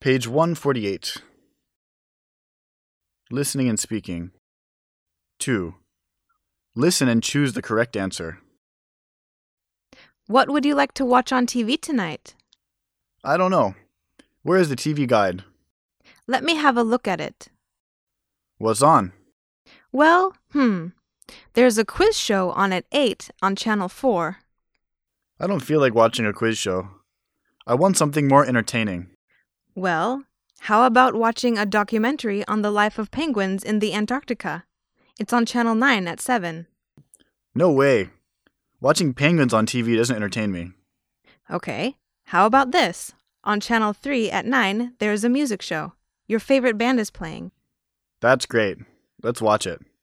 Page 148. Listening and speaking. 2. Listen and choose the correct answer. What would you like to watch on TV tonight? I don't know. Where is the TV guide? Let me have a look at it. What's on? Well, there's a quiz show on at 8 on Channel 4. I don't feel like watching a quiz show. I want something more entertaining. Well, how about watching a documentary on the life of penguins in the Antarctica? It's on Channel 9 at 7. No way. Watching penguins on TV doesn't entertain me. Okay, how about this? On Channel 3 at 9, there's a music show. Your favorite band is playing. That's great. Let's watch it.